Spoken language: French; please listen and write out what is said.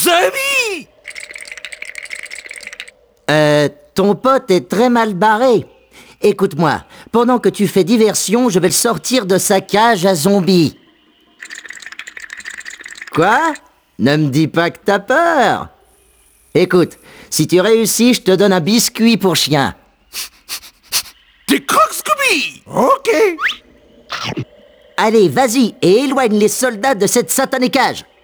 amis! Ton pote est très mal barré. Écoute-moi, pendant que tu fais diversion, je vais le sortir de sa cage à zombies. Quoi? Ne me dis pas que t'as peur. Écoute, si tu réussis, je te donne un biscuit pour chien. T'es croque, Scooby! Ok. Allez, vas-y, et éloigne les soldats de cette satanée cage.